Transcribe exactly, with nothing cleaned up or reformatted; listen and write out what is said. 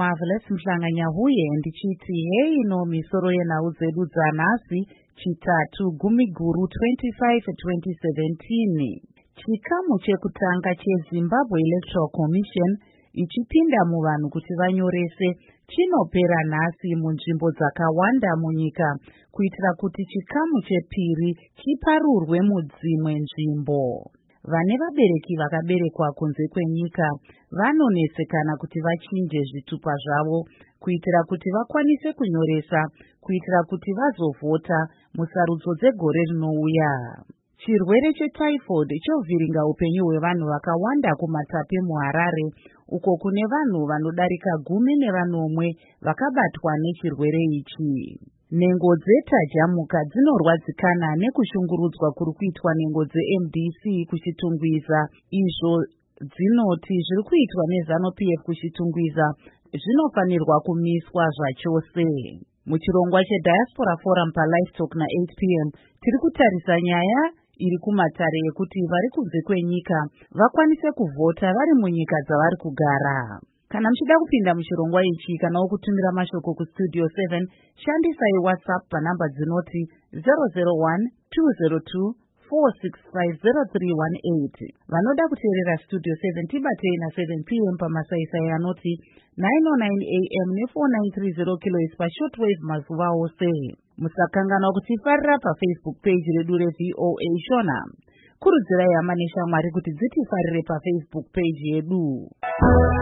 Marvelous Mhlanganya huye ndichiti hei no misoro yenhau dzedu dzanhasi chitatu Gumiguru twenty-five twenty seventeen. Chikamu chekutanga cheZimbabwe Electoral Commission ichipinda muvanhu kuti vanyorese chinopera nhasi munzvimbo dzakawanda munyika kuitira kuti chikamu chepiri chiparurwe mudzimwe nzvimbo. Vane vabereki vakaberekwa kunze kwenyika vanonesekana kuti vachinje zvitupa zvavo kuitira kuti vakwanise kunyoresa kuitira kuti vazovhota musarudzo dzegore rinouya. Chirwere chetyphoid chovhiringa upenyu hwevanhu vakawanda kuMatape muHarare uko kune vanhu vanodarika gumi nevanomwe vakabatwa nechirwere ichi. Nhengo dzetajamuka dzinorwadzikana nekushungurudzwa kuri kuitwa nhengo dze-M D C kuchitungwiza, izvo dzinoti zviri kuitwa neZANU-P F kuchitungwiza zvinofanirwa kumiswa zvachose. Muchirongwa cheDiaspora Forum paLivetalk na-eight p m tiri kutarisa nyaya iri kumatare yekuti vari kunze kwenyika vakwanise kuvhota vari munyika dzavari kugara. Kana muchida kupinda muchirongwa ichi kanawo kutumira mashoko kustudio seven, shandisai WhatsApp panhamba dzinoti zero zero one two zero two four six five zero three one eight. Vanoda kuteerera Studio seven tibatei na seven p m pamasaisai anoti nine oh nine a m ne four nine three zero kilohertz pashortwave mazuva ose. Musakanganwa kutifarira paFacebook page redu reV O A Shona. Kurudzirai hama neshamwari kuti dzitifarire paFacebook page yedu.